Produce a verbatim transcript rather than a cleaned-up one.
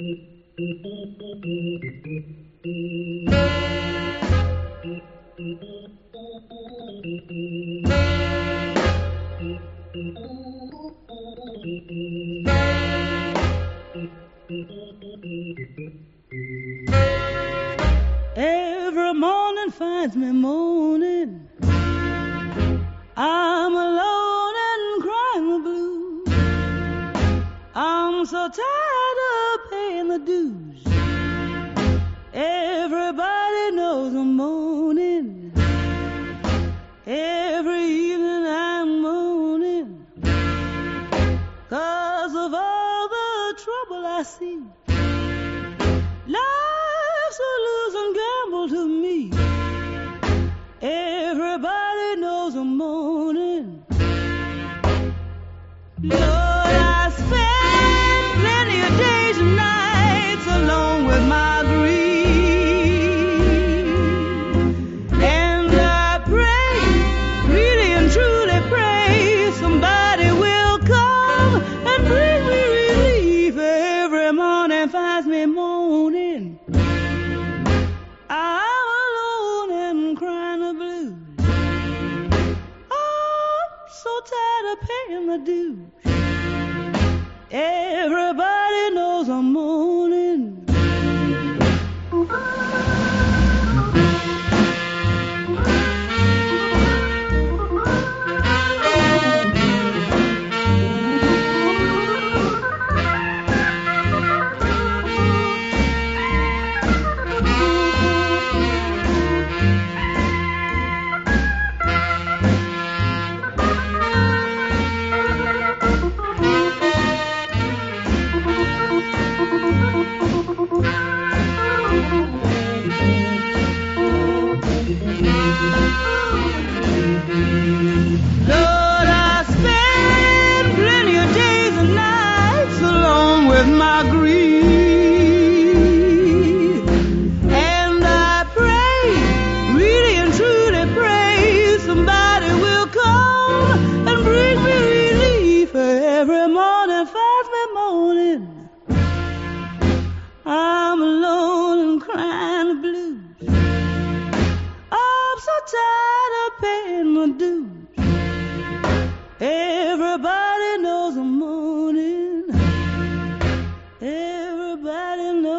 Every morning finds me moaning. I'm alone and crying the blues. I'm so tired of paying the dues. Everybody knows I'm moaning. Every evening I'm moaning 'cause of all the trouble I see. Life's a losing gamble to me. Everybody knows I'm moaning. Lord, I spend plenty of days and nights alone with my grief. And I pray, really and truly pray, somebody will come and bring me relief. Every morning finds me moaning. I'm alone and crying the blues. I'm so tired of paying the dues. Everybody knows I'm moaning. Lord, I spend plenty of days and nights alone with my grief. And I pray, really and truly pray, somebody will come and bring me relief. Every morning finds me moaning. I'm alone and crying the blues. I'm so tired of paying my dues. Everybody knows I'm moaning. Everybody knows.